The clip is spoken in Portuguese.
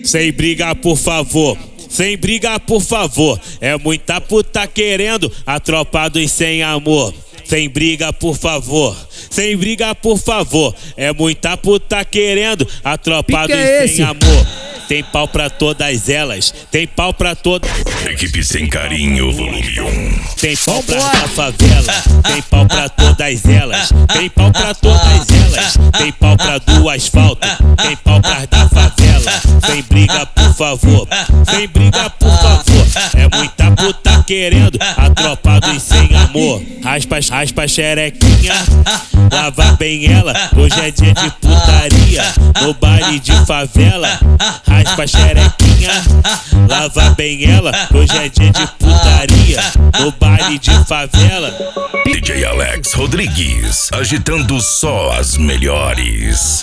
Sem briga, por favor. Sem briga, por favor. É muita puta querendo a tropa dos sem amor. Sem briga, por favor. Sem briga, por favor. É muita puta querendo a tropa dos sem amor. Tem pau pra todas elas. Tem pau pra todas. Equipe Sem Carinho, volume 1. Tem pau pra da favela. Tem pau pra todas elas. Tem pau pra todas elas. Tem pau pra do asfalto. Tem pau pra da favela. Sem briga, por favor. Sem briga, por favor. É muita puta querendo a tropa dos sem amor. Raspa xerequinha, lava bem ela. Hoje é dia de putaria no baile de favela. Raspa xerequinha, lava bem ela. Hoje é dia de putaria no baile de favela. DJ Alex Rodrigues, agitando só as melhores.